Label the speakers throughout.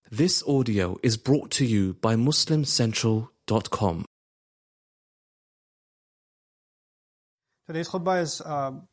Speaker 1: This audio is brought to you by MuslimCentral.com.
Speaker 2: Today's khutbah is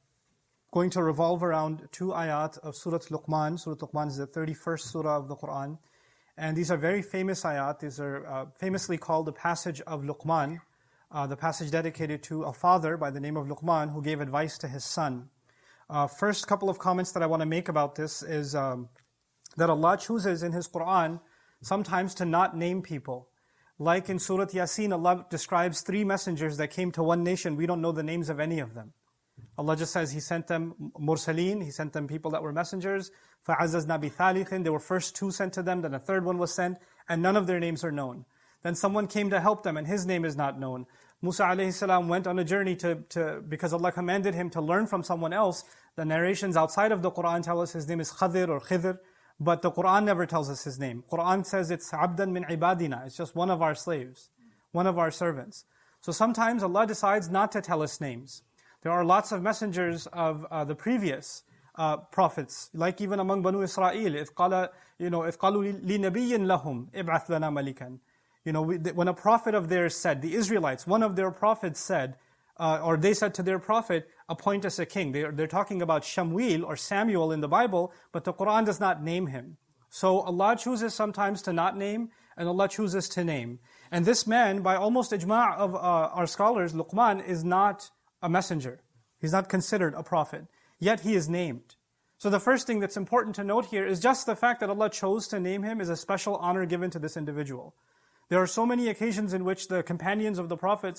Speaker 2: going to revolve around two ayat of Surah Luqman. Surah Luqman is the 31st surah of the Quran. And these are very famous ayat. These are famously called the passage of Luqman, the passage dedicated to a father by the name of Luqman who gave advice to his son. First couple of comments that I want to make about this is that Allah chooses in His Quran sometimes to not name people. Like in Surah Yasin, Allah describes three messengers that came to one nation. We don't know the names of any of them. Allah just says He sent them mursaleen, He sent them people that were messengers. فَعَزَّزْنَا بِثَالِثٍ. There were first two sent to them, then a third one was sent, and none of their names are known. Then someone came to help them, and his name is not known. Musa alayhi salam went on a journey because Allah commanded him to learn from someone else. The narrations outside of the Quran tell us his name is Khadir or Khidr, but the Quran never tells us his name. Quran says it's abdan min ibadina. It's just one of our slaves, one of our servants. So sometimes Allah decides not to tell us names. There are lots of messengers of the previous prophets, like even among Banu Israel. إِذْ قَالُوا لِنَبِيٍّ لَهُمْ إِبْعَثْ لَنَا مَلِكًا. When a prophet of theirs said, the Israelites, one of their prophets said, or they said to their prophet, appoint us a king. They're talking about Shamuel or Samuel in the Bible, but the Quran does not name him. So Allah chooses sometimes to not name, and Allah chooses to name. And this man, by almost ijma' of our scholars, Luqman is not a messenger. He's not considered a prophet. Yet he is named. So the first thing that's important to note here is just the fact that Allah chose to name him is a special honor given to this individual. There are so many occasions in which the companions of the Prophet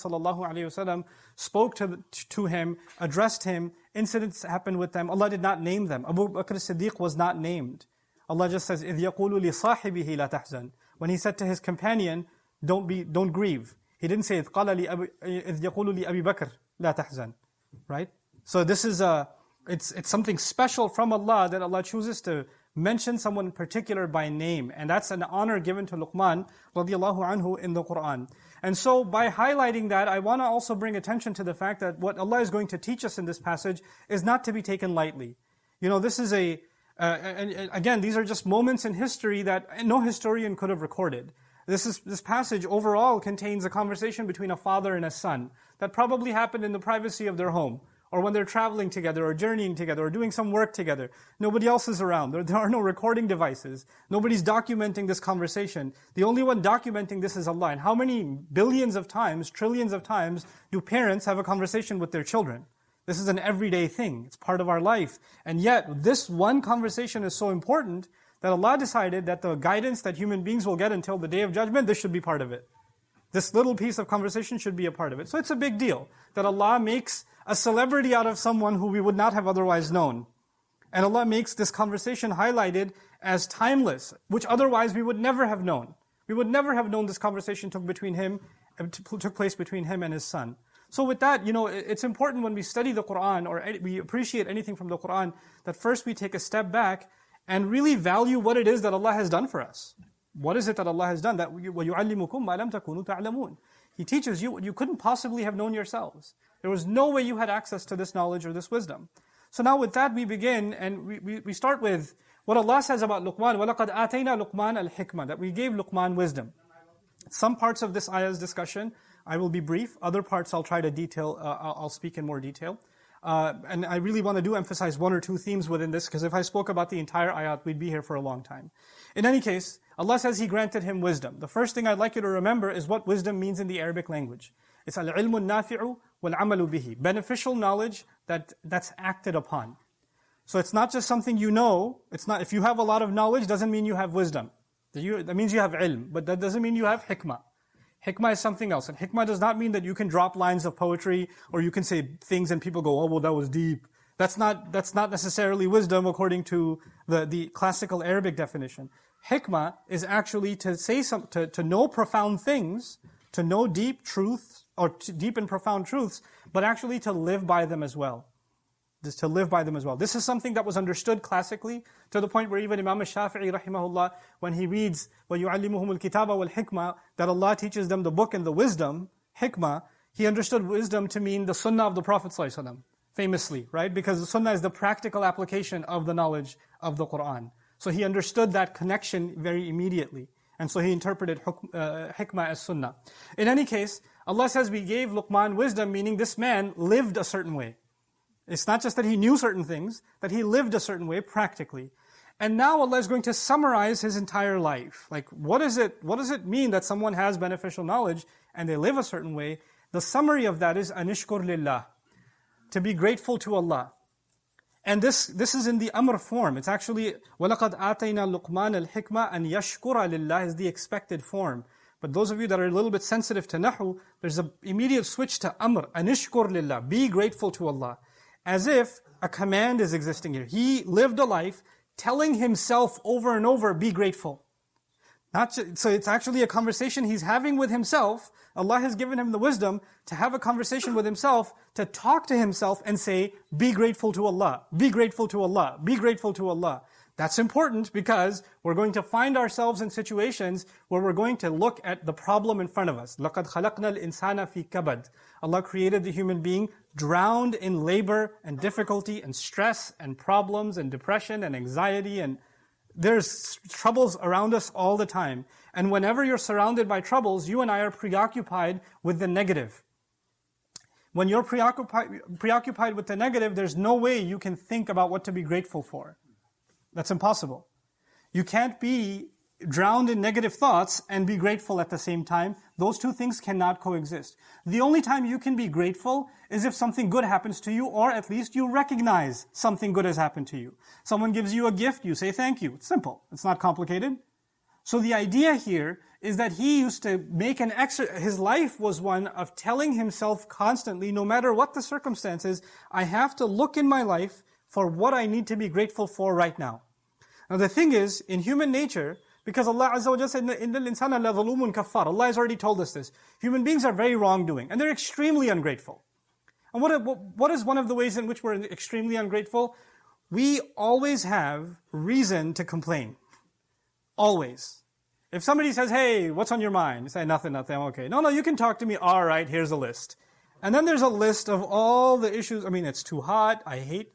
Speaker 2: ﷺ spoke to him, addressed him, incidents happened with them. Allah did not name them. Abu Bakr as-Siddiq was not named. Allah just says, إِذْ يَقُولُ لِصَاحِبِهِ لَا تَحْزَنْ. When He said to His companion, don't grieve. He didn't say, إِذْ يَقُولُ لِأَبِي بَكْرٍ لَا تَحْزَنْ. Right? So this is it's something special from Allah that Allah chooses to mention someone in particular by name. And that's an honor given to Luqman radiallahu anhu in the Quran. And so by highlighting that, I want to also bring attention to the fact that what Allah is going to teach us in this passage is not to be taken lightly. This is and again, these are just moments in history that no historian could have recorded. This passage overall contains a conversation between a father and a son that probably happened in the privacy of their home, or when they're traveling together, or journeying together, or doing some work together. Nobody else is around. There are no recording devices. Nobody's documenting this conversation. The only one documenting this is Allah. And how many billions of times, trillions of times, do parents have a conversation with their children? This is an everyday thing. It's part of our life. And yet, this one conversation is so important that Allah decided that the guidance that human beings will get until the Day of Judgment, this should be part of it. This little piece of conversation should be a part of it. So it's a big deal that Allah makes a celebrity out of someone who we would not have otherwise known. And Allah makes this conversation highlighted as timeless, which otherwise we would never have known. We would never have known this conversation took place between him and his son. So with that, it's important when we study the Quran or we appreciate anything from the Quran that first we take a step back and really value what it is that Allah has done for us. What is it that Allah has done? That وَيُعَلِّمُكُمْ مَا لَمْ تَكُونُوا تَعْلَمُونَ. He teaches you what you couldn't possibly have known yourselves. There was no way you had access to this knowledge or this wisdom. So now with that we begin, and we start with what Allah says about Luqman. وَلَقَدْ آتَيْنَا لُقْمَانَ الْحِكْمَةَ. That we gave Luqman wisdom. Some parts of this ayah's discussion, I will be brief. Other parts I'll try to detail, I'll speak in more detail. And I really want to emphasize one or two themes within this, because if I spoke about the entire ayat, we'd be here for a long time. In any case, Allah says He granted him wisdom. The first thing I'd like you to remember is what wisdom means in the Arabic language. It's al-ilmu al-nafi'u wal-amalu bihi. Beneficial knowledge that's acted upon. So it's not just something you know. It's not, if you have a lot of knowledge, doesn't mean you have wisdom. That means you have ilm, but that doesn't mean you have hikmah. Hikmah is something else. And hikmah does not mean that you can drop lines of poetry, or you can say things and people go, oh, well, that was deep. That's not necessarily wisdom according to the classical Arabic definition. Hikmah is actually to say to know profound things, to know deep truths, or deep and profound truths, but actually to live by them as well. This is something that was understood classically, to the point where even Imam al-Shafi'i rahimahullah, when he reads وَيُعَلِّمُهُمُ الْكِتَابَ وَالْحِكْمَةِ, that Allah teaches them the book and the wisdom, hikmah, he understood wisdom to mean the sunnah of the Prophet ﷺ, famously, right? Because the sunnah is the practical application of the knowledge of the Qur'an. So he understood that connection very immediately. And so he interpreted hikmah as sunnah. In any case, Allah says we gave Luqman wisdom, meaning this man lived a certain way. It's not just that he knew certain things, that he lived a certain way practically. And now Allah is going to summarize his entire life. Like, what does it mean that someone has beneficial knowledge and they live a certain way? The summary of that is anishkur lillah, to be grateful to Allah. And this is in the amr form. It's actually وَلَقَدْ آتَيْنَا لُقْمَانَ الْحِكْمَةَ أَنْ يَشْكُرَ لِلَّهِ is the expected form. But those of you that are a little bit sensitive to nahu, there's an immediate switch to amr, anishkur lillah, be grateful to Allah. As if a command is existing here. He lived a life telling himself over and over, be grateful. So it's actually a conversation he's having with himself. Allah has given him the wisdom to have a conversation with himself, to talk to himself and say, be grateful to Allah, be grateful to Allah, be grateful to Allah. That's important because we're going to find ourselves in situations where we're going to look at the problem in front of us. لَقَدْ خَلَقْنَا الْإِنسَانَ فِي كَبَدٍ. Allah created the human being drowned in labor and difficulty and stress and problems and depression and anxiety, and there's troubles around us all the time. And whenever you're surrounded by troubles, you and I are preoccupied with the negative. When you're preoccupied with the negative, there's no way you can think about what to be grateful for. That's impossible. You can't be drowned in negative thoughts and be grateful at the same time. Those two things cannot coexist. The only time you can be grateful is if something good happens to you, or at least you recognize something good has happened to you. Someone gives you a gift, you say thank you. It's simple. It's not complicated. So the idea here is that he used to make his life was one of telling himself constantly, no matter what the circumstances, I have to look in my life for what I need to be grateful for right now. Now the thing is, in human nature, because Allah Azza wa Jalla said, إِنَّ الْإِنسَانَ لَظَلُومٌ كَفَّارٌ. Allah has already told us this. Human beings are very wrongdoing, and they're extremely ungrateful. And what is one of the ways in which we're extremely ungrateful? We always have reason to complain. Always. If somebody says, hey, what's on your mind? You say, nothing, I'm okay. No, you can talk to me. All right, here's a list. And then there's a list of all the issues. I mean, it's too hot. I hate,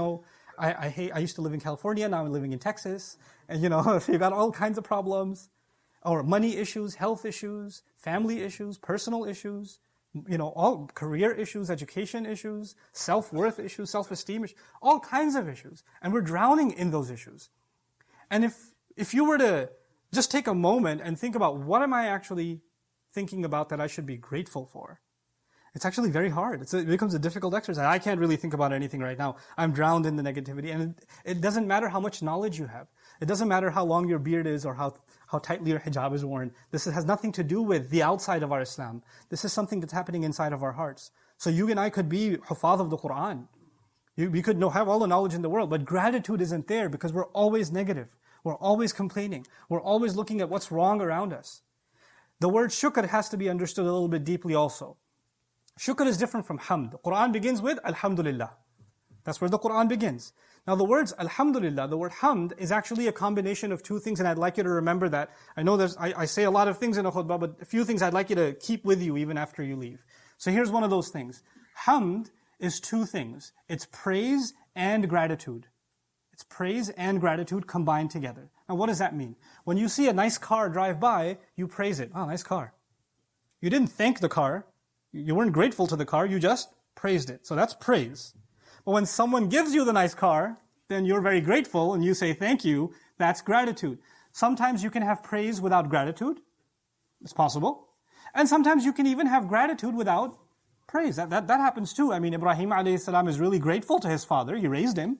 Speaker 2: I used to live in California, now I'm living in Texas. And you've got all kinds of problems. Or money issues, health issues, family issues, personal issues, all career issues, education issues, self-worth issues, self-esteem issues, all kinds of issues. And we're drowning in those issues. And if you were to just take a moment and think about what am I actually thinking about that I should be grateful for, it's actually very hard. It becomes a difficult exercise. I can't really think about anything right now. I'm drowned in the negativity. And it doesn't matter how much knowledge you have. It doesn't matter how long your beard is or how tightly your hijab is worn. This has nothing to do with the outside of our Islam. This is something that's happening inside of our hearts. So you and I could be hufaz of the Qur'an. We could have all the knowledge in the world, but gratitude isn't there because we're always negative. We're always complaining. We're always looking at what's wrong around us. The word shukr has to be understood a little bit deeply also. Shukr is different from hamd. The Qur'an begins with Alhamdulillah. That's where the Qur'an begins. Now the words Alhamdulillah, the word hamd is actually a combination of two things, and I'd like you to remember that. I know I say a lot of things in a khutbah, but a few things I'd like you to keep with you even after you leave. So here's one of those things. Hamd is two things. It's praise and gratitude. It's praise and gratitude combined together. Now what does that mean? When you see a nice car drive by, you praise it. Oh, nice car. You didn't thank the car. You weren't grateful to the car, you just praised it. So that's praise. But when someone gives you the nice car, then you're very grateful and you say thank you. That's gratitude. Sometimes you can have praise without gratitude. It's possible. And sometimes you can even have gratitude without praise. That happens too. I mean, Ibrahim alayhi salam is really grateful to his father. He raised him.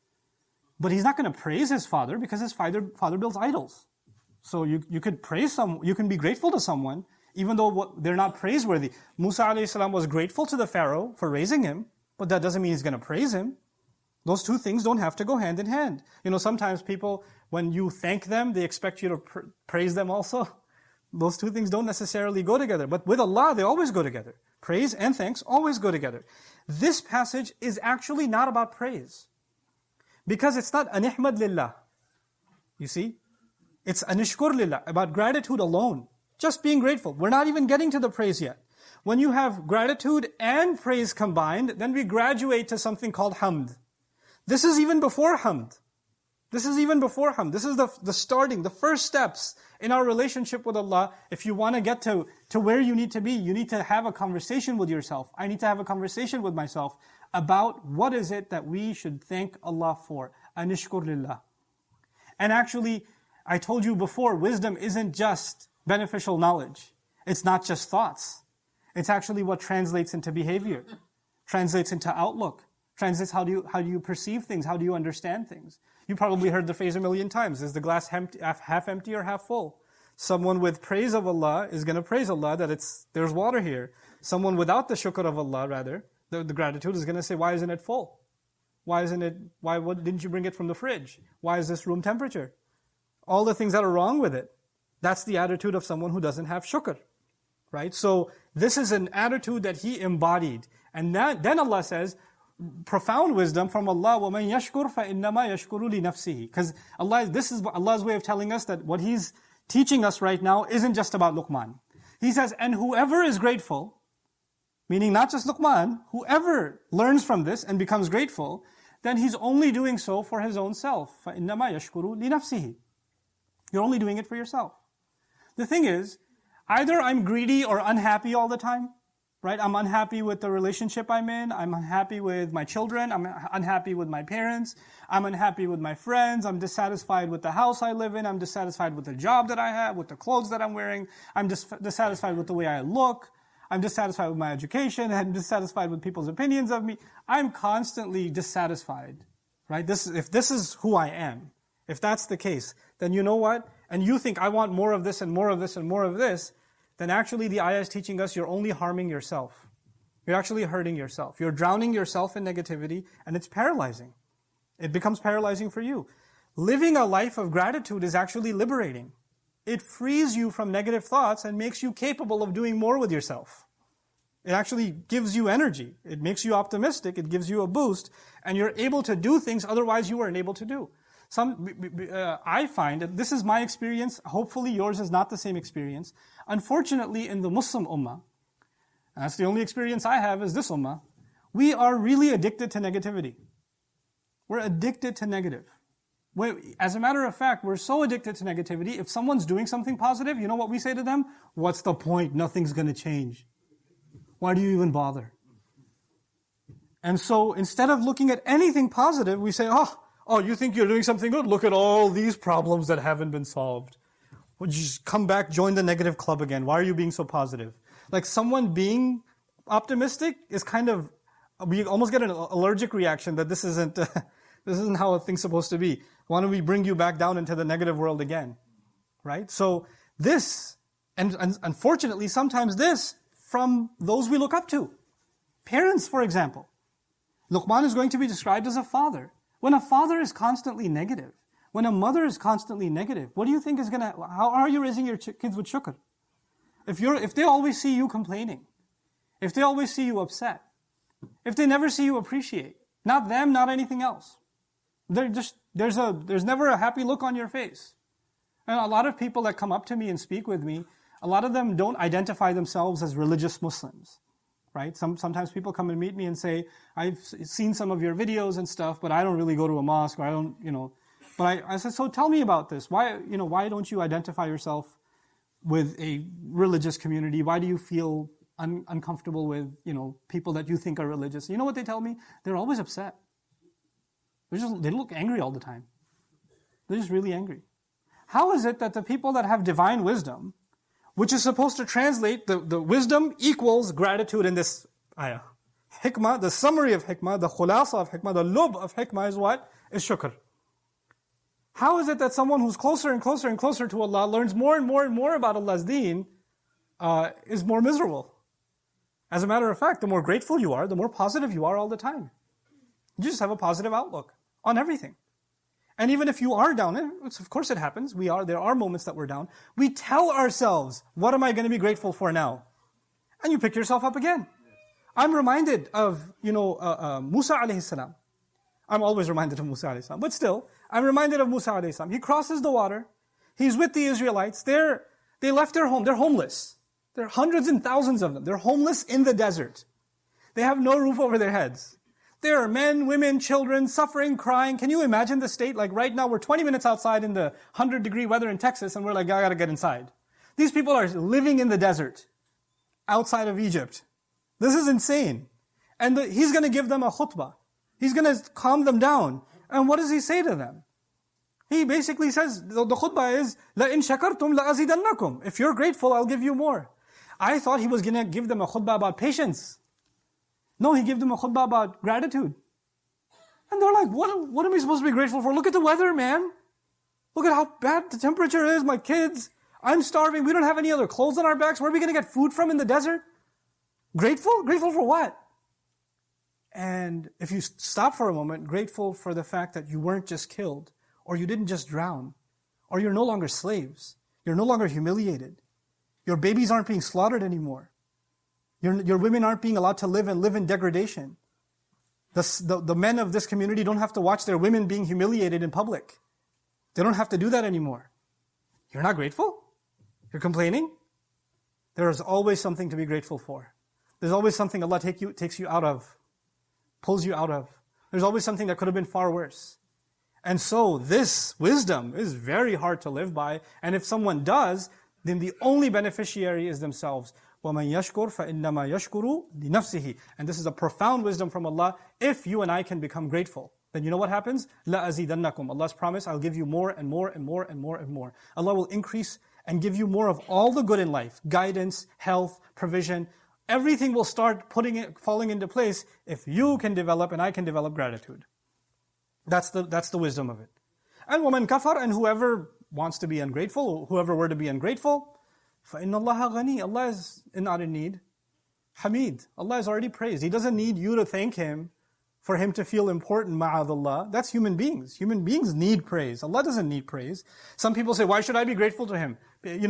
Speaker 2: But he's not going to praise his father because his father builds idols. So you could praise you can be grateful to someone even though they're not praiseworthy. Musa alayhi salam was grateful to the Pharaoh for raising him, but that doesn't mean he's going to praise him. Those two things don't have to go hand in hand. Sometimes people, when you thank them, they expect you to praise them also. Those two things don't necessarily go together. But with Allah, they always go together. Praise and thanks always go together. This passage is actually not about praise. Because it's not anihmad lillah. You see? It's anishkur lillah, about gratitude alone. Just being grateful. We're not even getting to the praise yet. When you have gratitude and praise combined, then we graduate to something called hamd. This is even before hamd. This is even before hamd. This is the starting, the first steps in our relationship with Allah. If you want to get to where you need to be, you need to have a conversation with yourself. I need to have a conversation with myself about what is it that we should thank Allah for. Anishkur lillah. And actually, I told you before, wisdom isn't just beneficial knowledge. It's not just thoughts. It's actually what translates into behavior, translates into outlook, translates how do you perceive things, how do you understand things. You probably heard the phrase a million times. Is the glass half empty or half full? Someone with praise of Allah is going to praise Allah that there's water here. Someone without the shukr of Allah, rather, the gratitude, is going to say, why isn't it full? Why didn't you bring it from the fridge? Why is this room temperature? All the things that are wrong with it. That's the attitude of someone who doesn't have shukr. Right? So this is an attitude that he embodied. And then Allah says, profound wisdom from Allah, وَمَنْ يَشْكُرْ فَإِنَّمَا يَشْكُرُ لِنَفْسِهِ. Because this is Allah's way of telling us that what He's teaching us right now isn't just about Luqman. He says, and whoever is grateful, meaning not just Luqman, whoever learns from this and becomes grateful, then he's only doing so for his own self. فَإِنَّمَا يَشْكُرُ لِنَفْسِهِ. You're only doing it for yourself. The thing is, either I'm greedy or unhappy all the time, right? I'm unhappy with the relationship I'm in. I'm unhappy with my children. I'm unhappy with my parents. I'm unhappy with my friends. I'm dissatisfied with the house I live in. I'm dissatisfied with the job that I have, with the clothes that I'm wearing. I'm dissatisfied with the way I look. I'm dissatisfied with my education. I'm dissatisfied with people's opinions of me. I'm constantly dissatisfied, right? If this is who I am, if that's the case, then you know what? And you think I want more of this and more of this and more of this, then actually the ayah is teaching us you're only harming yourself. You're actually hurting yourself. You're drowning yourself in negativity, and it's paralyzing. It becomes paralyzing for you. Living a life of gratitude is actually liberating. It frees you from negative thoughts and makes you capable of doing more with yourself. It actually gives you energy. It makes you optimistic. It gives you a boost, and you're able to do things otherwise you weren't able to do. I find, that this is my experience, hopefully yours is not the same experience. Unfortunately, in the Muslim ummah, and that's the only experience I have is this ummah, we are really addicted to negativity. We're addicted to negative. As a matter of fact, we're so addicted to negativity, if someone's doing something positive, you know what we say to them? What's the point? Nothing's going to change. Why do you even bother? And so instead of looking at anything positive, we say, oh, you think you're doing something good? Look at all these problems that haven't been solved. Would you just come back, join the negative club again? Why are you being so positive? Like someone being optimistic is kind of, we almost get an allergic reaction that this isn't how a thing's supposed to be. Why don't we bring you back down into the negative world again? Right? So this, and unfortunately sometimes this, from those we look up to. Parents, for example. Luqman is going to be described as a father. When a father is constantly negative, when a mother is constantly negative, what do you think is how are you raising your kids with shukr? If they always see you complaining, if they always see you upset, if they never see you appreciate, not them, not anything else, there's never a happy look on your face. And a lot of people that come up to me and speak with me, a lot of them don't identify themselves as religious Muslims. Right? Sometimes people come and meet me and say, I've seen some of your videos and stuff, but I don't really go to a mosque, or I don't, But I said, so tell me about this. Why don't you identify yourself with a religious community? Why do you feel uncomfortable with, people that you think are religious? You know what they tell me? They're always upset. They look angry all the time. They're just really angry. How is it that the people that have divine wisdom, which is supposed to translate the wisdom equals gratitude in this ayah. Hikmah, the summary of hikmah, the khulasa of hikmah, the lub of hikmah is what? Is shukr. How is it that someone who's closer and closer and closer to Allah learns more and more and more about Allah's deen is more miserable? As a matter of fact, the more grateful you are, the more positive you are all the time. You just have a positive outlook on everything. And even if you are down, of course it happens, there are moments that we're down, we tell ourselves, what am I going to be grateful for now? And you pick yourself up again. I'm reminded of, Musa alayhi salam. I'm always reminded of Musa alayhi salam. But still, I'm reminded of Musa alayhi salam. He crosses the water. He's with the Israelites. They left their home. They're homeless. There are hundreds and thousands of them. They're homeless in the desert. They have no roof over their heads. There are men, women, children suffering, crying. Can you imagine the state? Like right now, we're 20 minutes outside in the 100-degree weather in Texas, and we're like, I gotta get inside. These people are living in the desert outside of Egypt. This is insane. And he's gonna give them a khutbah. He's gonna calm them down. And what does he say to them? He basically says, the khutbah is, لَإِن شَكَرْتُمْ لَأَزِدَنَّكُمْ. If you're grateful, I'll give you more. I thought he was gonna give them a khutbah about patience. No, he gave them a khutbah about gratitude. And they're like, what am I supposed to be grateful for? Look at the weather, man. Look at how bad the temperature is, my kids. I'm starving. We don't have any other clothes on our backs. Where are we going to get food from in the desert? Grateful? Grateful for what? And if you stop for a moment, grateful for the fact that you weren't just killed, or you didn't just drown, or you're no longer slaves. You're no longer humiliated. Your babies aren't being slaughtered anymore. Your women aren't being allowed to live in degradation. The men of this community don't have to watch their women being humiliated in public. They don't have to do that anymore. You're not grateful? You're complaining? There is always something to be grateful for. There's always something Allah takes you out of, pulls you out of. There's always something that could have been far worse. And so this wisdom is very hard to live by. And if someone does, then the only beneficiary is themselves. وَمَنْ يَشْكُرْ فَإِنَّمَا يَشْكُرُ لِنَفْسِهِ. And this is a profound wisdom from Allah. If you and I can become grateful, then you know what happens? لَأَزِيدَنَّكُمْ. Allah's promise, I'll give you more and more and more and more and more. Allah will increase and give you more of all the good in life. Guidance, health, provision. Everything will start falling into place if you can develop and I can develop gratitude. That's the wisdom of it. And وَمَنْ كَفَرْ. And whoever wants to be ungrateful, whoever were to be ungrateful, فَإِنَّ اللَّهَ غَنِي. Allah is not in need. Hamid. Allah is already praised. He doesn't need you to thank Him for Him to feel important, ma'adallah. That's human beings. Human beings need praise. Allah doesn't need praise. Some people say, why should I be grateful to Him?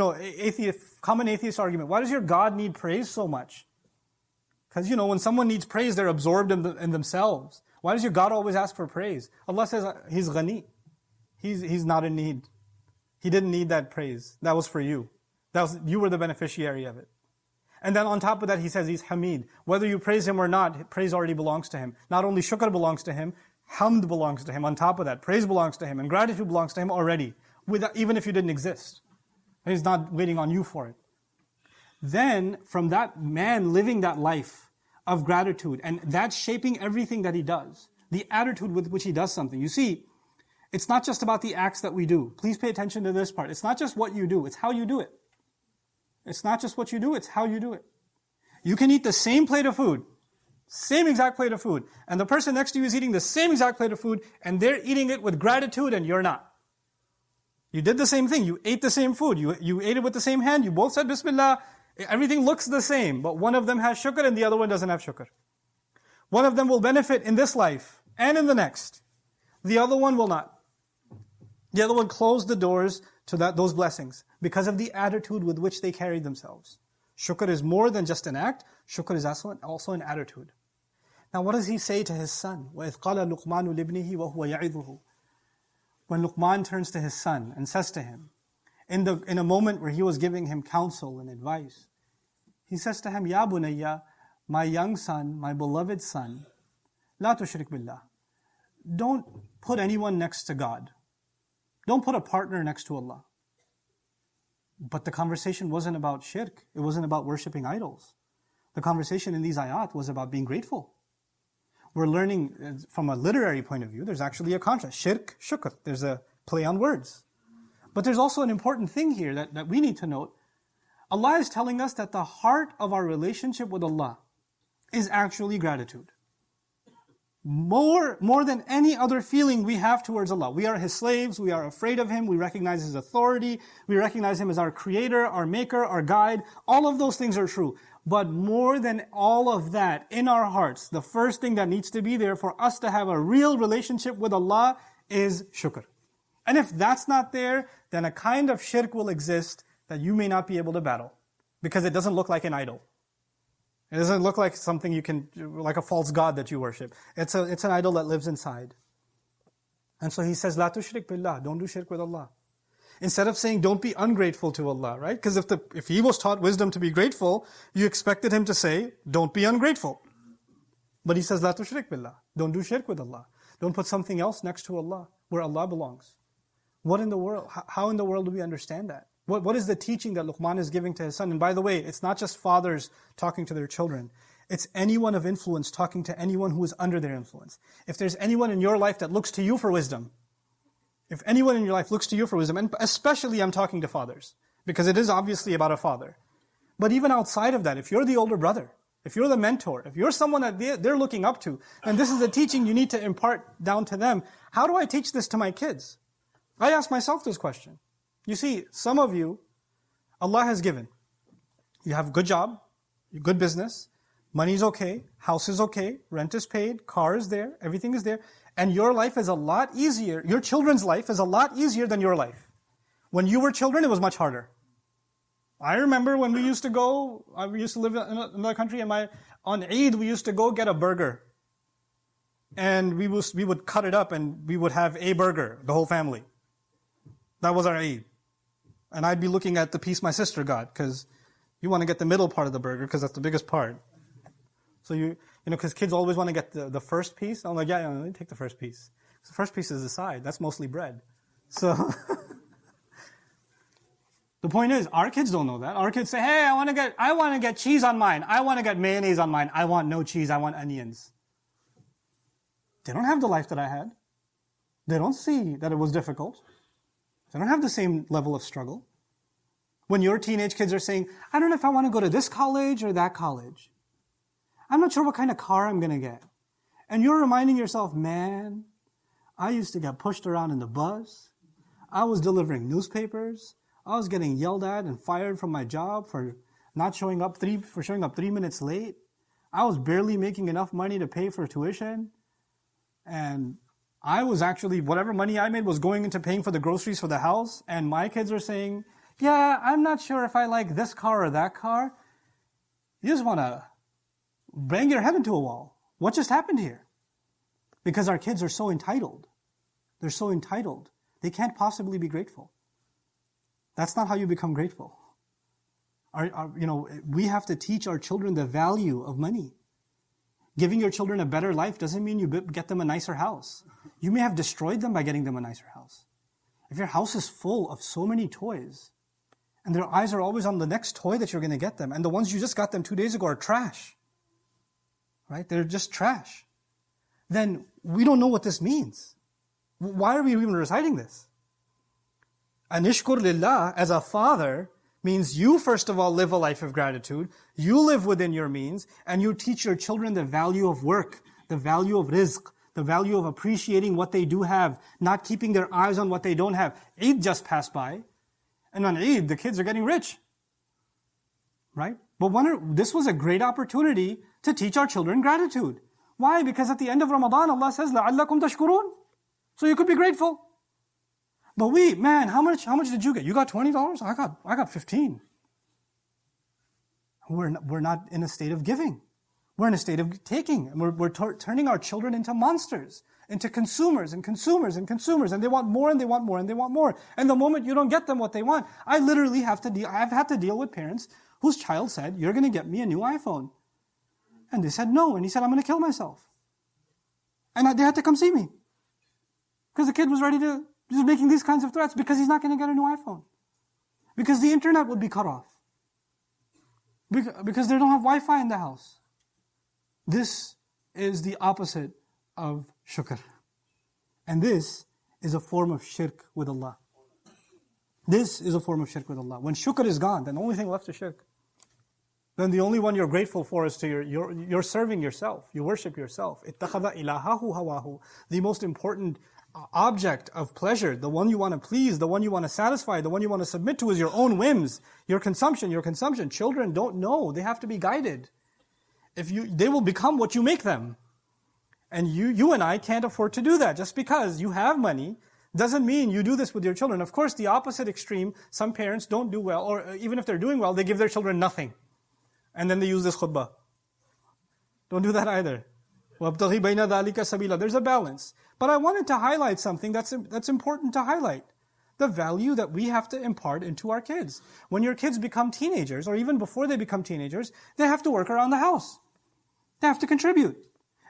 Speaker 2: Common atheist argument. Why does your God need praise so much? Because, when someone needs praise, they're absorbed in themselves. Why does your God always ask for praise? Allah says He's ghani. He's not in need. He didn't need that praise. That was for you. You were the beneficiary of it. And then on top of that, He says He's Hamid. Whether you praise Him or not, praise already belongs to Him. Not only shukr belongs to Him, hamd belongs to Him. On top of that, praise belongs to Him, and gratitude belongs to Him already, even if you didn't exist. He's not waiting on you for it. Then, from that man living that life of gratitude, and that shaping everything that he does, the attitude with which he does something. You see, it's not just about the acts that we do. Please pay attention to this part. It's not just what you do, it's how you do it. It's not just what you do, it's how you do it. You can eat the same plate of food, same exact plate of food, and the person next to you is eating the same exact plate of food, and they're eating it with gratitude and you're not. You did the same thing, you ate the same food, you ate it with the same hand, you both said Bismillah, everything looks the same, but one of them has shukr and the other one doesn't have shukr. One of them will benefit in this life and in the next. The other one will not. The other one closed the doors to those blessings because of the attitude with which they carried themselves. Shukr is more than just an act. Shukr is also an attitude. Now what does he say to his son? وَإِذْ قَالَ لُقْمَانُ لِابْنِهِ وَهُوَ يَعِظُهُ. When Luqman turns to his son and says to him, in a moment where he was giving him counsel and advice, he says to him, Ya bunayya, my young son, my beloved son, la tushrik billah. Don't put anyone next to God. Don't put a partner next to Allah. But the conversation wasn't about shirk. It wasn't about worshipping idols. The conversation in these ayat was about being grateful. We're learning from a literary point of view, there's actually a contrast. Shirk, shukr. There's a play on words. But there's also an important thing here that we need to note. Allah is telling us that the heart of our relationship with Allah is actually gratitude. More than any other feeling we have towards Allah. We are His slaves, we are afraid of Him, we recognize His authority, we recognize Him as our creator, our maker, our guide. All of those things are true. But more than all of that, in our hearts, the first thing that needs to be there for us to have a real relationship with Allah is shukr. And if that's not there, then a kind of shirk will exist that you may not be able to battle. Because it doesn't look like an idol. It doesn't look like something like a false god that you worship. It's an idol that lives inside. And so he says, La tushrik billah, don't do shirk with Allah. Instead of saying, don't be ungrateful to Allah, right? Because if he was taught wisdom to be grateful, you expected him to say, don't be ungrateful. But he says, La tushrik billah. Don't do shirk with Allah. Don't put something else next to Allah, where Allah belongs. What in the world? How in the world do we understand that? What is the teaching that Luqman is giving to his son? And by the way, it's not just fathers talking to their children. It's anyone of influence talking to anyone who is under their influence. If there's anyone in your life that looks to you for wisdom, if anyone in your life looks to you for wisdom, and especially I'm talking to fathers, because it is obviously about a father. But even outside of that, if you're the older brother, if you're the mentor, if you're someone that they're looking up to, and this is a teaching you need to impart down to them, how do I teach this to my kids? I ask myself this question. You see, some of you, Allah has given. You have a good job, good business, money's okay, house is okay, rent is paid, car is there, everything is there, and your life is a lot easier, your children's life is a lot easier than your life. When you were children, it was much harder. I remember when we used to live in another country, and on Eid, we used to go get a burger. And we would cut it up and we would have a burger, the whole family. That was our Eid. And I'd be looking at the piece my sister got, because you want to get the middle part of the burger, because that's the biggest part. So because kids always want to get the first piece. I'm like, yeah, let me take the first piece. The first piece is the side. That's mostly bread. So the point is, our kids don't know that. Our kids say, hey, I want to get cheese on mine. I want to get mayonnaise on mine. I want no cheese. I want onions. They don't have the life that I had. They don't see that it was difficult. They don't have the same level of struggle. When your teenage kids are saying, I don't know if I want to go to this college or that college. I'm not sure what kind of car I'm going to get. And you're reminding yourself, man, I used to get pushed around in the bus. I was delivering newspapers. I was getting yelled at and fired from my job for showing up 3 minutes late. I was barely making enough money to pay for tuition. And I was actually, whatever money I made was going into paying for the groceries for the house. And my kids are saying, yeah, I'm not sure if I like this car or that car. You just want to bang your head into a wall. What just happened here? Because our kids are so entitled. They're so entitled. They can't possibly be grateful. That's not how you become grateful. We have to teach our children the value of money. Giving your children a better life doesn't mean you get them a nicer house. You may have destroyed them by getting them a nicer house. If your house is full of so many toys, and their eyes are always on the next toy that you're going to get them, and the ones you just got them 2 days ago are trash, right? They're just trash. Then we don't know what this means. Why are we even reciting this? Anishkur lillah, as a father, means you first of all live a life of gratitude, you live within your means, and you teach your children the value of work, the value of rizq, the value of appreciating what they do have, not keeping their eyes on what they don't have. Eid just passed by, and on Eid, the kids are getting rich. Right? But this was a great opportunity to teach our children gratitude. Why? Because at the end of Ramadan, Allah says, لَعَلَّكُمْ تَشْكُرُونَ. So you could be grateful. But how much did you get? You got $20? I got 15. We're not in a state of giving. We're in a state of taking. And we're turning our children into monsters, into consumers and consumers and consumers. And they want more and they want more and they want more. And the moment you don't get them what they want, I've had to deal with parents whose child said, you're going to get me a new iPhone. And they said no. And he said, I'm going to kill myself. And they had to come see me. Because the kid was ready to, just making these kinds of threats because he's not going to get a new iPhone. Because the internet would be cut off. Because they don't have Wi-Fi in the house. This is the opposite of shukr. And this is a form of shirk with Allah. This is a form of shirk with Allah. When shukr is gone, then the only thing left is shirk. Then the only one you're grateful for is you're serving yourself. You worship yourself. اتَّخَذَ إِلَهَهُ هَوَاهُ. The most important object of pleasure, the one you want to please, the one you want to satisfy, the one you want to submit to is your own whims, your consumption. Children don't know. They have to be guided. They will become what you make them. And you and I can't afford to do that. Just because you have money doesn't mean you do this with your children. Of course, the opposite extreme, some parents don't do well, or even if they're doing well, they give their children nothing. And then they use this khutbah. Don't do that either. وَابْتَغِي بَيْنَ ذَلِكَ سَبِيلًا. There's a balance. But I wanted to highlight something that's important to highlight. The value that we have to impart into our kids. When your kids become teenagers, or even before they become teenagers, they have to work around the house. They have to contribute.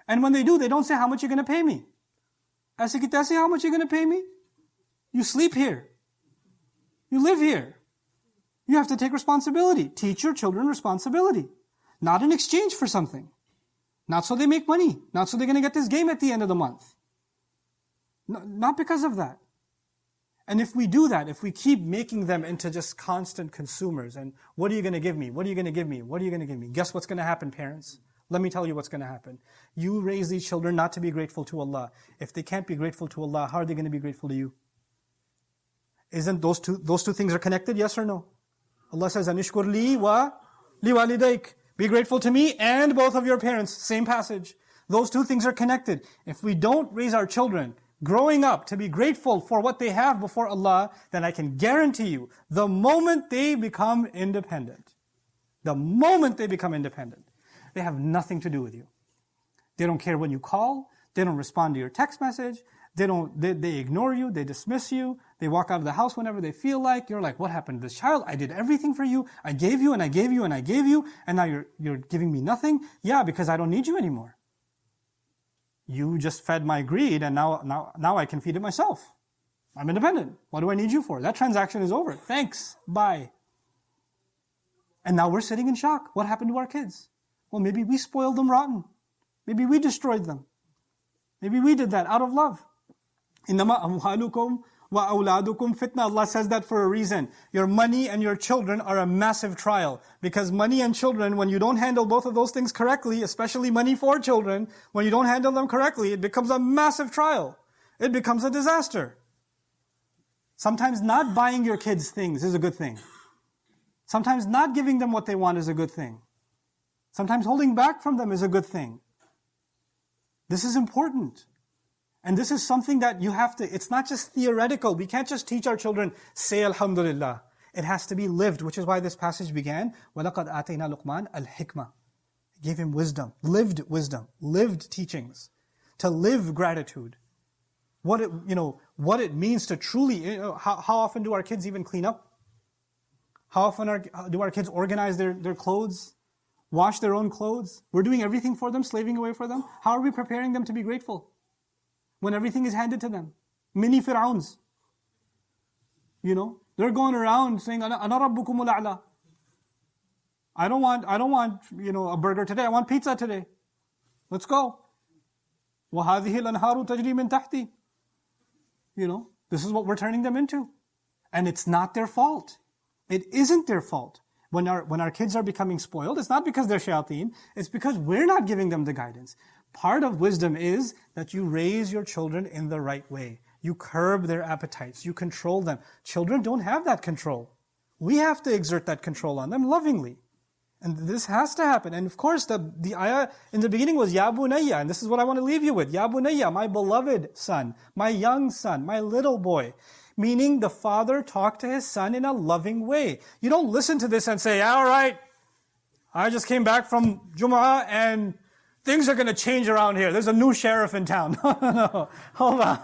Speaker 2: And when they do, they don't say, how much you're going to pay me? I say, how much you're going to pay me? You sleep here. You live here. You have to take responsibility. Teach your children responsibility. Not in exchange for something. Not so they make money. Not so they're going to get this game at the end of the month. No, not because of that. And if we do that, if we keep making them into just constant consumers, and what are you going to give me? What are you going to give me? What are you going to give me? Guess what's going to happen, parents? Let me tell you what's going to happen. You raise these children not to be grateful to Allah. If they can't be grateful to Allah, how are they going to be grateful to you? Isn't those two things are connected? Yes or no? Allah says, "Anishkur li wa liwalidayk." Be grateful to me and both of your parents. Same passage. Those two things are connected. If we don't raise our children growing up to be grateful for what they have before Allah, then I can guarantee you, the moment they become independent, they have nothing to do with you. They don't care when you call. They don't respond to your text message. They ignore you. They dismiss you. They walk out of the house whenever they feel like. You're like, what happened to this child? I did everything for you. I gave you and I gave you and I gave you, and now you're giving me nothing? Yeah, because I don't need you anymore. You just fed my greed, and now I can feed it myself. I'm independent. What do I need you for? That transaction is over. Thanks. Bye. And now we're sitting in shock. What happened to our kids? Well, maybe we spoiled them rotten. Maybe we destroyed them. Maybe we did that out of love. إِنَّمَا أَمْوَالُكُمْ وَأَوْلَادُكُمْ fitna. Allah says that for a reason. Your money and your children are a massive trial. Because money and children, when you don't handle both of those things correctly, especially money for children, when you don't handle them correctly, it becomes a massive trial. It becomes a disaster. Sometimes not buying your kids things is a good thing. Sometimes not giving them what they want is a good thing. Sometimes holding back from them is a good thing. This is important. And this is something that you have to, it's not just theoretical. We can't just teach our children, say Alhamdulillah. It has to be lived, which is why this passage began, وَلَقَدْ آتَيْنَا لُقْمَانَ الْحِكْمَةِ. Gave him wisdom, lived teachings, to live gratitude. What it means to truly, how often do our kids even clean up? How often do our kids organize their clothes? Wash their own clothes? We're doing everything for them, slaving away for them. How are we preparing them to be grateful when everything is handed to them? Mini Fir'auns. They're going around saying, "Ana rabbukumul a'la." I don't want a burger today. I want pizza today. Let's go. وَهَذِهِ الْأَنْهَارُ تَجْرِي مِنْ تَحْتِي. This is what we're turning them into. And it's not their fault. It isn't their fault. When our kids are becoming spoiled, it's not because they're shayateen, it's because we're not giving them the guidance. Part of wisdom is that you raise your children in the right way. You curb their appetites. You control them. Children don't have that control. We have to exert that control on them lovingly. And this has to happen. And of course, the ayah in the beginning was Ya Bunayya, and this is what I want to leave you with. Ya Bunayya, my beloved son, my young son, my little boy. Meaning the father talked to his son in a loving way. You don't listen to this and say, all right, I just came back from Jumu'ah and things are going to change around here. There's a new sheriff in town. No, hold on.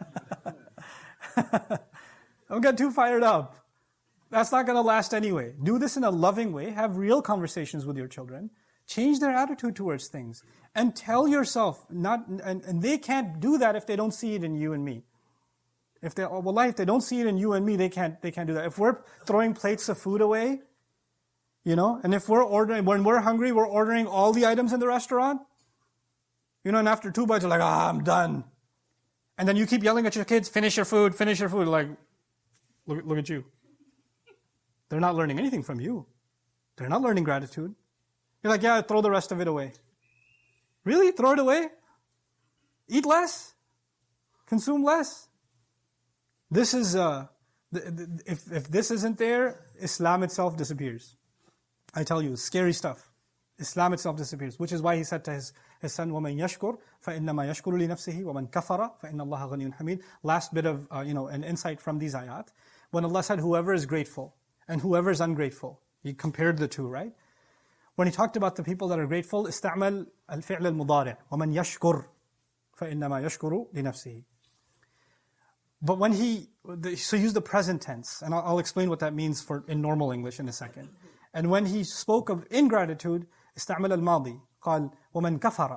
Speaker 2: Don't get too fired up. That's not going to last anyway. Do this in a loving way. Have real conversations with your children. Change their attitude towards things. And tell yourself, and they can't do that if they don't see it in you and me. If they don't see it in you and me, they can't do that. If we're throwing plates of food away, and if when we're hungry, we're ordering all the items in the restaurant, and after 2 bites, you're like, I'm done. And then you keep yelling at your kids, finish your food. Like, look at you. They're not learning anything from you. They're not learning gratitude. You're like, yeah, throw the rest of it away. Really? Throw it away? Eat less? Consume less? This is, if this isn't there, Islam itself disappears. I tell you, scary stuff. Islam itself disappears, which is why he said to his son, وَمَنْ يَشْكُرْ فَإِنَّمَا يَشْكُرُ لِنَفْسِهِ وَمَنْ كَفَرَ فَإِنَّ اللَّهَ غَنِيٌّ حَمِيدٌ. Last bit of, an insight from these ayat. When Allah said, whoever is grateful and whoever is ungrateful, he compared the two, right? When he talked about the people that are grateful, استعمل الفعل المضارع ومن يشكر فإنما يشكر لنفسه. But when he used the present tense, and I'll explain what that means in normal English in a second. And when he spoke of ingratitude, استعمل الماضي قال ومن كفر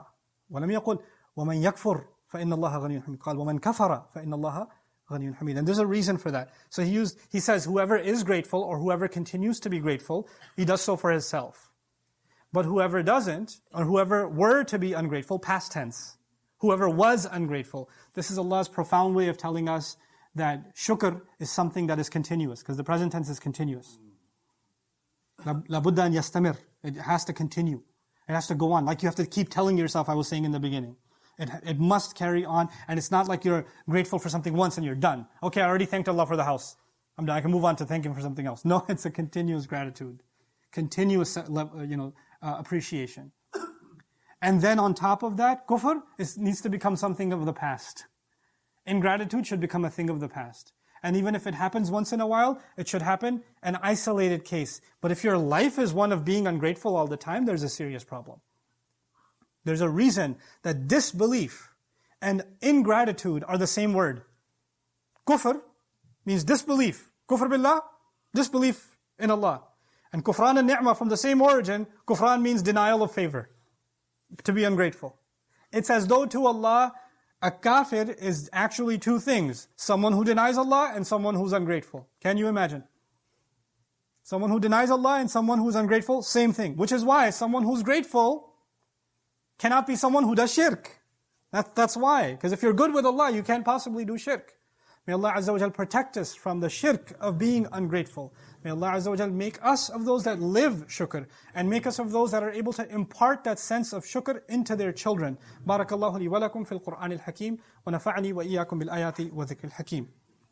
Speaker 2: ولم يقل وَمَنْ يَكْفُرْ فَإِنَّ اللَّهَ غَنِيٌّ حَمِيدٌ. قال وَمَنْ كَفَرَ فَإِنَّ اللَّهَ غَنِيٌّ حَمِيدٌ. And there's a reason for that. So he says whoever is grateful or whoever continues to be grateful, he does so for himself. But whoever doesn't, or whoever were to be ungrateful, past tense, whoever was ungrateful, this is Allah's profound way of telling us that shukr is something that is continuous, because the present tense is continuous. لَابُدَّ أَنْ يَسْتَمِرْ. It has to continue. It has to go on. Like you have to keep telling yourself, I was saying in the beginning. It must carry on, and it's not like you're grateful for something once and you're done. Okay, I already thanked Allah for the house. I'm done. I can move on to thank Him for something else. No, it's a continuous gratitude. Continuous, appreciation. And then on top of that, kufr needs to become something of the past. Ingratitude should become a thing of the past. And even if it happens once in a while, it should happen an isolated case. But if your life is one of being ungrateful all the time, there's a serious problem. There's a reason that disbelief and ingratitude are the same word. Kufr means disbelief. Kufr billah, disbelief in Allah. And kufran and ni'mah from the same origin, kufran means denial of favor. To be ungrateful. It's as though to Allah, a kafir is actually two things. Someone who denies Allah and someone who's ungrateful. Can you imagine? Someone who denies Allah and someone who's ungrateful, same thing. Which is why someone who's grateful cannot be someone who does shirk. That's why. Because if you're good with Allah, you can't possibly do shirk. May Allah Azza wa Jal protect us from the shirk of being ungrateful. May Allah Azza wa Jal make us of those that live shukr, and make us of those that are able to impart that sense of shukr into their children. Barakallahu li wa lakum fil Qur'an al-Hakim, wa nafa'ani wa iyyakum bil ayati wa dhikr al-Hakim.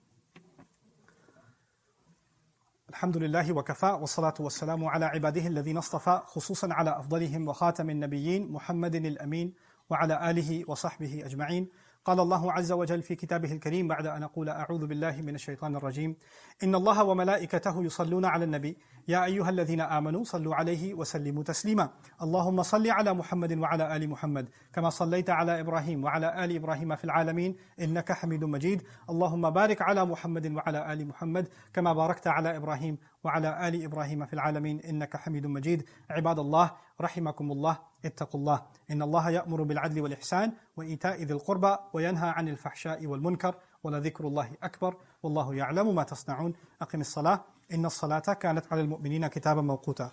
Speaker 2: Alhamdulillahi wa kafa, wa salatu wa salamu ala ibadihi alladhina istafa, khususan ala afdalihim wa khatamin nabiyyin, Muhammadin al-Amin, wa ala alihi wa sahbihi ajma'in. قال الله عز وجل في كتابه الكريم بعد أن أقول أعوذ بالله من الشيطان الرجيم إن الله وملائكته يصلون على النبي يا أيها الذين آمنوا صلوا عليه وسلموا تسليما اللهم صل على محمد وعلى آل محمد كما صليت على إبراهيم وعلى آل إبراهيم في العالمين إنك حميد مجيد اللهم بارك على محمد وعلى آل محمد كما باركت على إبراهيم وعلى آل إبراهيم في العالمين إنك حميد مجيد عباد الله رحمكم الله اتقوا الله إن الله يأمر بالعدل والإحسان وإيتاء ذي القربى وينهى عن الفحشاء والمنكر ولذكر الله أكبر والله يعلم ما تصنعون أقم الصلاة إن الصلاة كانت على المؤمنين كتابا موقوتا.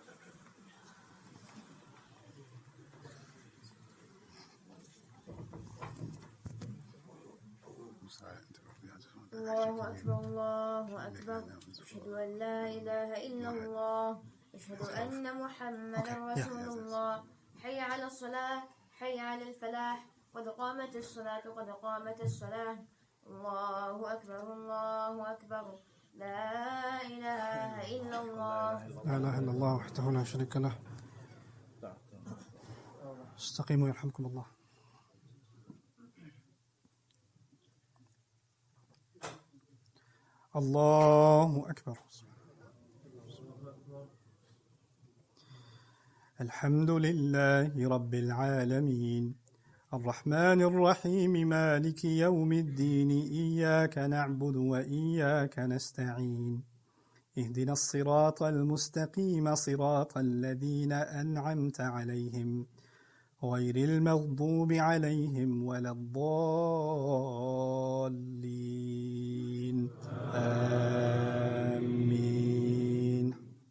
Speaker 3: الله أكبر الله أكبر أشهد أن لا إله إلا الله أشهد أن محمدا رسول الله حي على الصلاة حي على الفلاح قد قامت الصلاة قد قامت الصلاة الله أكبر الله أكبر لا إله إلا الله
Speaker 2: لا إله إلا الله وحده لا شريك له استقيموا يرحمكم الله. الله أكبر. الحمد لله رب العالمين الرحمن الرحيم مالك يوم الدين إياك نعبد وإياك نستعين اهدنا الصراط المستقيم صراط الذين أنعمت عليهم غير المغضوب عليهم ولا الضالين آمين.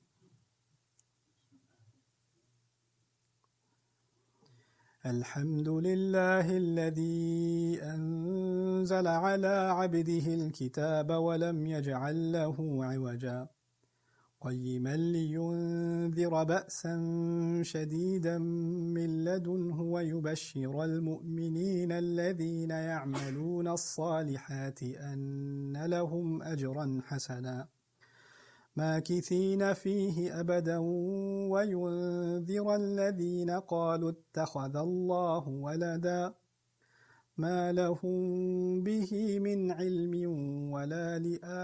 Speaker 2: الحمد لله الذي أنزل على عبده الكتاب ولم يجعل له عوجا قيما لينذر بأسا شديدا من لدنه ويبشر المؤمنين الذين يعملون الصالحات أن لهم أجرا حسنا ماكثين فيه أبدا وينذر الذين قالوا اتخذ الله ولدا ما لهم به من علم ولا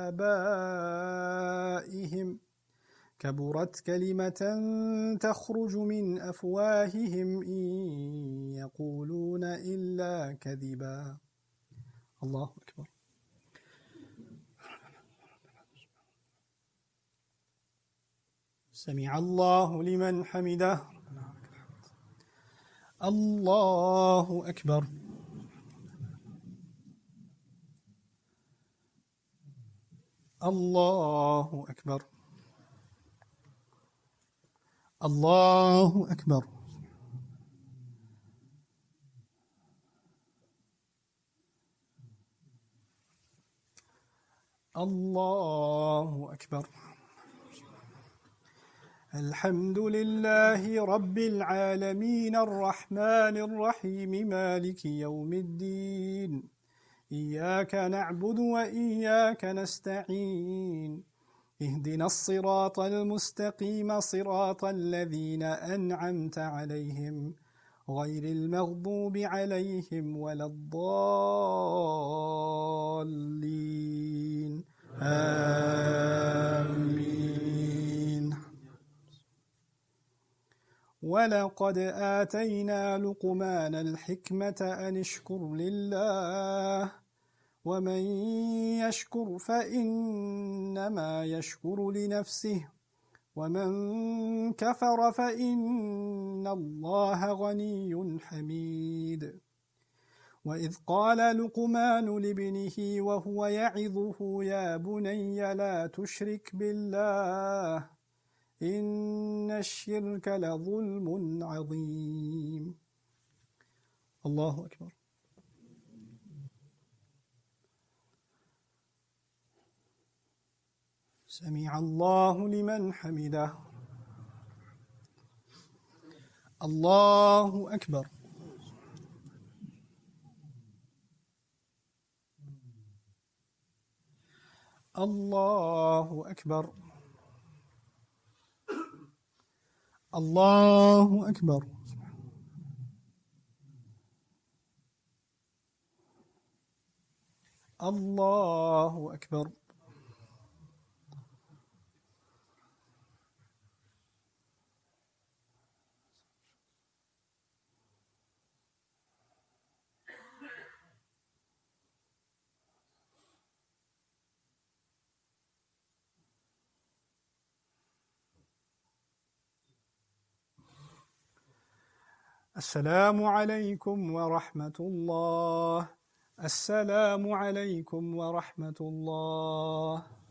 Speaker 2: لآبائهم كبرت كلمة تخرج من أفواههم إن يقولون إلا كذبا. الله أكبر. سمع الله لمن حمده الله أكبر. الله أكبر. الله أكبر. الله أكبر. الحمد لله رب العالمين الرحمن الرحيم مالك يوم الدين إياك نعبد وإياك نستعين اهدنا الصراط المستقيم صراط الذين أنعمت عليهم غير المغضوب عليهم ولا الضالين آمين. ولقد آتينا لقمان الحكمة أن اشكر لله ومن يشكر فإنما يشكر لنفسه ومن كفر فإن الله غني حميد. وإذ قال لقمان لابنه وهو يعظه يا بني لا تشرك بالله إن الشرك لظلم عظيم. الله أكبر. سمع الله لمن حمده. الله أكبر. الله أكبر. الله أكبر. الله أكبر. السلام عليكم ورحمة الله. السلام عليكم ورحمة الله.